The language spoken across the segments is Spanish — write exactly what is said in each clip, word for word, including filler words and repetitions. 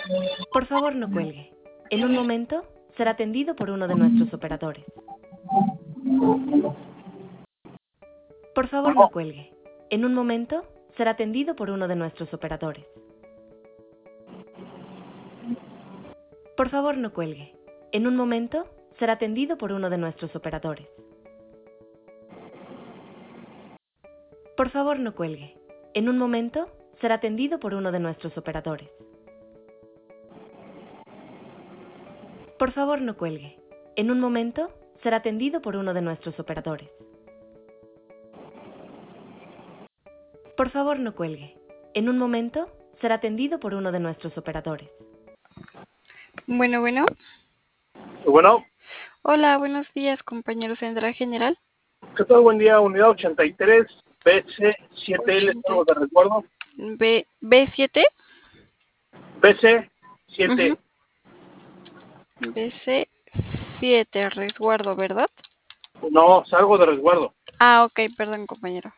Por favor, no cuelgue. En un momento será atendido por uno de nuestros operadores. Por favor, no cuelgue. En un momento será atendido por uno de nuestros operadores. Por favor, no cuelgue. En un momento será atendido por uno de nuestros operadores. Por favor, no cuelgue. En un momento será atendido por uno de nuestros operadores. Por favor, no cuelgue. En un momento será atendido por uno de nuestros operadores. Por favor, no cuelgue. En un momento será atendido por uno de nuestros operadores. Bueno, bueno. Bueno. Hola, buenos días, compañero Central General. ¿Qué tal? Buen día, unidad ochenta y tres, B C siete L, salvo de resguardo. B, B7. B C siete. Uh-huh. B C siete, resguardo, ¿verdad? No, salgo de resguardo. Ah, ok, perdón, compañero.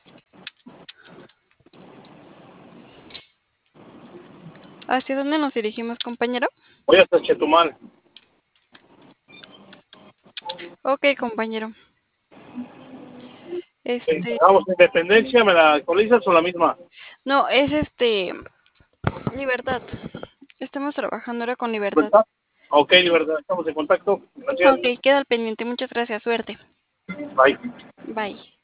¿Hacia dónde nos dirigimos, compañero? Voy hasta Chetumal. Ok, compañero. Este... Vamos, Independencia, ¿me la actualizas o la misma? No, es este... Libertad. Estamos trabajando ahora con Libertad. ¿Libertad? Ok, Libertad, estamos en contacto. Gracias. Ok, queda al pendiente. Muchas gracias, suerte. Bye. Bye.